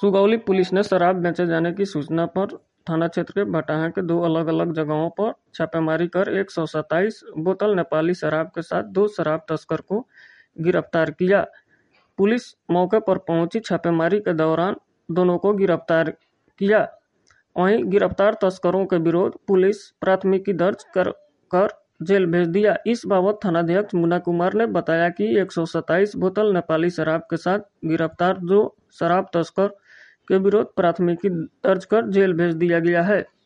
Sugauli police ने शराब बेचे जाने की सूचना पर थाना क्षेत्र के भटाहा के 2 अलग-अलग जगहों पर छापेमारी कर 127 बोतल नेपाली शराब के साथ 2 शराब तस्कर को गिरफ्तार किया। पुलिस मौके पर पहुंची छापेमारी के दौरान दोनों को गिरफ्तार किया। वहीं गिरफ्तार तस्करों के विरुद्ध पुलिस प्राथमिकी दर्ज कर जेल भेज दिया। इस बाबत थानाध्यक्ष मुन्ना कुमार ने बताया कि 127 बोतल नेपाली शराब के साथ गिरफ्तार 2 शराब तस्कर के विरुद्ध प्राथमिकी दर्ज कर जेल भेज दिया गया है।